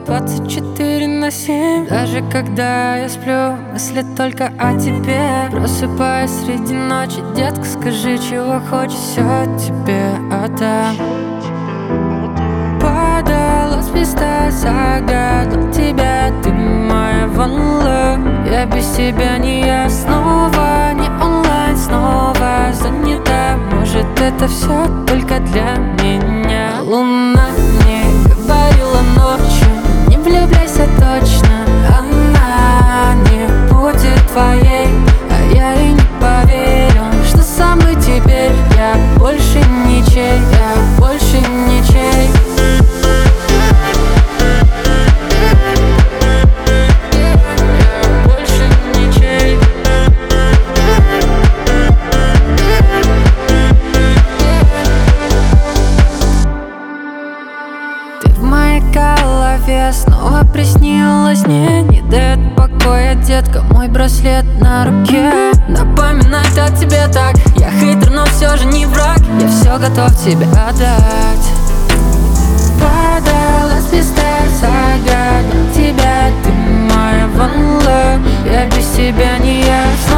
24/7. Даже когда я сплю, мысли только о тебе. Просыпаюсь среди ночи, детка, скажи, чего хочешь, все тебе отдам. Падала звезда, загадал тебя, ты моя one love. Я без тебя не я, снова не онлайн, снова занята. Может, это все только для меня. Луна мне говорила ночью, не влюбляйся точно, она не будет твоей. А я и не поверил, что со мной теперь я больше ничей, я больше ничей. Снова приснилась мне, не дает покоя, детка, мой браслет на руке. Напоминает о тебе так, я хейтер, но все же не враг. Я все готов тебе отдать. Падала звезда, загадал тебя, ты моя one love. Я без тебя не я.